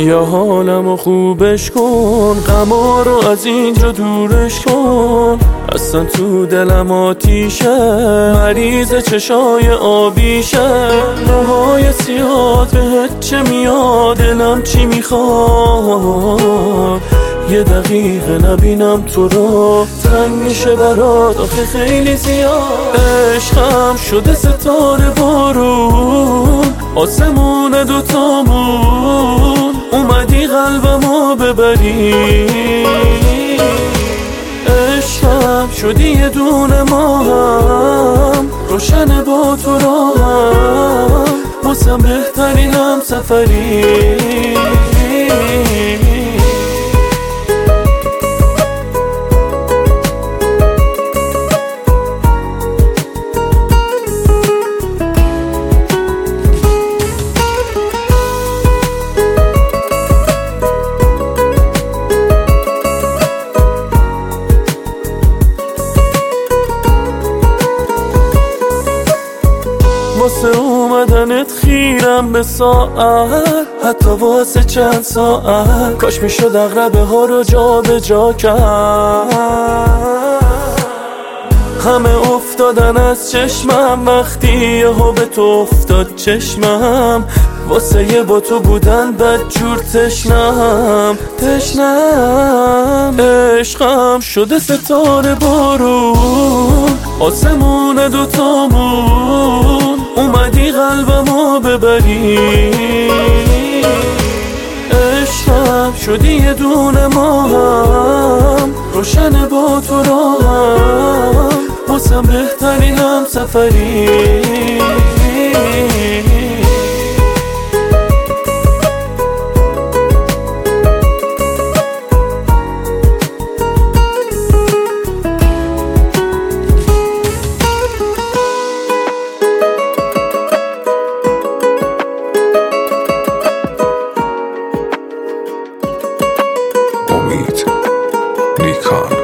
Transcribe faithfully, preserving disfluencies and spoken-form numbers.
بیا حالمو خوبش کن، غما رو از اینجا دورش کن. اصلا تو دلم آتیشه، مریض چشای آبیشه. موهای سیاه بهت چه میاد، دلم چی میخواد. یه دقیقه نبینم تو رو تنگ میشه برات آخه خیلی زیاد. عشقم شده ستاره بارون، آسمون دوتامون. اومدی قلبمو ببری، عشقم شدی یه دونه ماهم. روشن با تو راهم، واسم بهترینم سفری. واسه اومدنت خیرم به ساعت، حتی واسه چند ساعت. کاش میشد اغربه ها رو جا به جا کرد. همه افتادن از چشمم وقتی یهو به تو افتاد چشمم. واسه یه با تو بودن بدجور تشنم تشنم. عشقم شده ستاره بارون، آسمون دوتامون. اومدی قلبمو ببری، عشقم شدی یه دونه ماهم. روشن با تو راهم، واسم بهترینم سفری. امید نیکان.